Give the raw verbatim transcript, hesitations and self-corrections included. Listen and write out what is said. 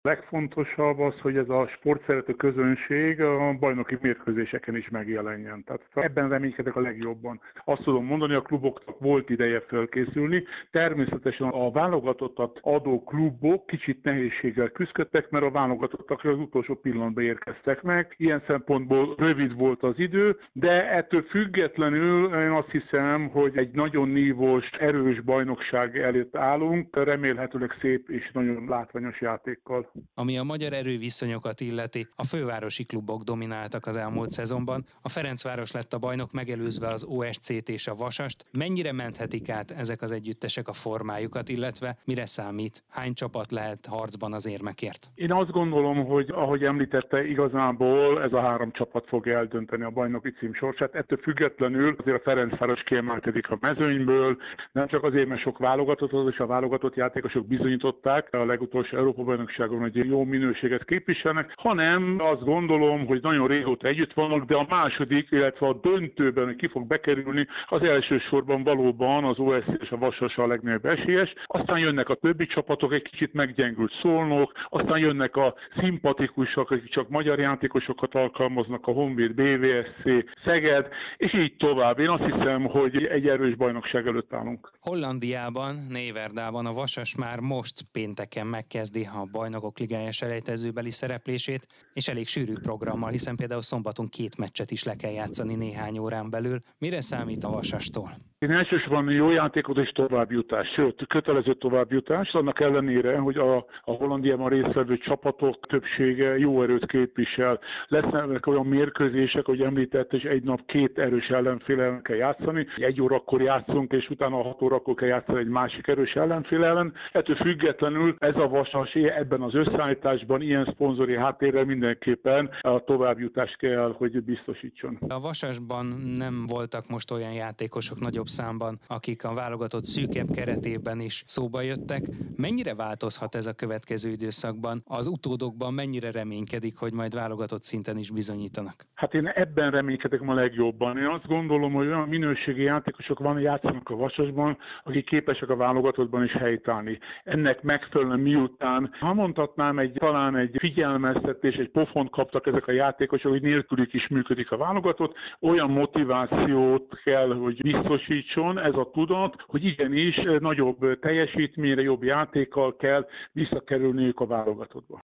Legfontosabb az, hogy ez a sportszerető közönség a bajnoki mérkőzéseken is megjelenjen. Tehát ebben reménykedek a legjobban. Azt tudom mondani, a kluboknak volt ideje felkészülni. Természetesen a válogatottat adó klubok kicsit nehézséggel küzdöttek, mert a válogatottak az utolsó pillanatban érkeztek meg. Ilyen szempontból rövid volt az idő, de ettől függetlenül én azt hiszem, hogy egy nagyon nívós, erős bajnokság előtt állunk, remélhetőleg szép és nagyon látványos játékkal. Ami a magyar erőviszonyokat illeti, a fővárosi klubok domináltak az elmúlt szezonban. A Ferencváros lett a bajnok, megelőzve az o es cét és a Vasast. Mennyire menthetik át ezek az együttesek a formájukat, illetve mire számít? Hány csapat lehet harcban az érmekért? Én azt gondolom, hogy ahogy említette, igazából ez a három csapat fog eldönteni a bajnoki cím sorsát. Ettől függetlenül azért a Ferencváros kiemelkedik a mezőnyből, nem csak azért, mert sok válogatott, és a válogatott játékosok bizonyították a legutolsó Európa-bajnokságon, hogy jó minőséget képviselnek, hanem azt gondolom, hogy nagyon régóta együtt vannak, de a második, illetve a döntőben, hogy ki fog bekerülni, az elsősorban valóban az o es cé és a Vasas a legnagyobb esélyes. Aztán jönnek a többi csapatok, egy kicsit meggyengült Szolnok, aztán jönnek a szimpatikusok, akik csak magyar játékosokat alkalmaznak, a Honvéd, bé vé es cé, Szeged, és így tovább. Én azt hiszem, hogy egy erős bajnokság előtt állunk. Hollandiában, Néverdában a Vasas már most pénteken megkezdi a Bajnokok Ligája selejtezőbeli szereplését, és elég sűrű programmal, hiszen például szombaton két meccset is le kell játszani néhány órán belül. Mire számít a Vasastól? Én elsősorban jó játékot és továbbjutás, sőt, kötelező továbbjutás, annak ellenére, hogy a, a Hollandiában résztvevő csapatok többsége jó erőt képvisel. Lesznek olyan mérkőzések, hogy említett, és egy nap két erős ellenfél ellen kell játszani. Egy órakor játszunk, és utána hat órakor kell játszani egy másik erős ellenfél ellen. Ettől függetlenül ez a Vasas ebben az összeállításban ilyen szponzori háttérrel mindenképpen a továbbjutást kell, hogy biztosítson. A Vasasban nem voltak most olyan játékosok nagyobb számban, akik a válogatott szűkebb keretében is szóba jöttek. Mennyire változhat ez a következő időszakban? Az utódokban mennyire reménykedik, hogy majd válogatott szinten is bizonyítanak? Hát én ebben reménykedek ma legjobban. Én azt gondolom, hogy olyan minőségi játékosok van, játszanak a Vasasban, akik képesek a válogatottban is helytállni. Ennek megfelelően miután, ha mondhatnám, egy, talán egy figyelmeztetés, egy pofont kaptak ezek a játékosok, hogy nélkülük is működik a válogatott, olyan motivációt kell, hogy biztosítson ez a tudat, hogy igenis nagyobb teljesítményre, jobb játékkal kell visszakerülniük a válogatottba.